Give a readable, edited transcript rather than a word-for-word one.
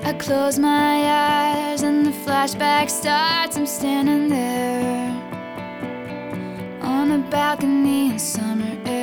I close my eyes and the flashback starts. I'm standing there on a balcony in summer air.